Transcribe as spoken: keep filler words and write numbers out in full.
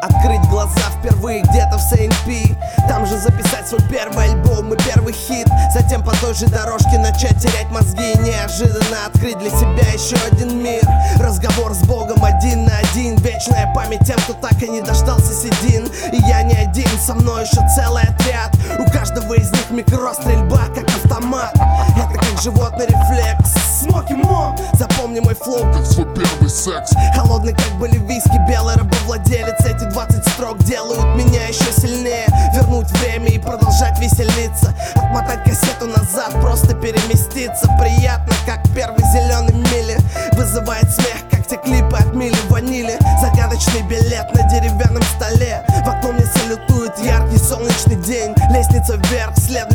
Открыть глаза впервые где-то в Сейнт Пи, там же записать свой первый альбом и первый хит. Затем по той же дорожке начать терять мозги и неожиданно открыть для себя еще один мир. Разговор с Богом один на один, вечная память тем, кто так и не дождался седин. И я не один, со мной еще целый отряд. У каждого из них микрострельба, как автомат. Это как животный рефлекс. Смоки Мо, запомни мой флоу, как свой первый секс. Холодный, как были виски, белый рабовладелец. Эти двадцать строк делают меня еще сильнее. Вернуть время и продолжать веселиться. Отмотать кассету назад, просто переместиться. Приятно, как первый зеленый мили. Вызывает смех, как те клипы от Мили Ванили. Загадочный билет на деревянном столе. В окно мне салютует яркий солнечный день. Лестница вверх, следом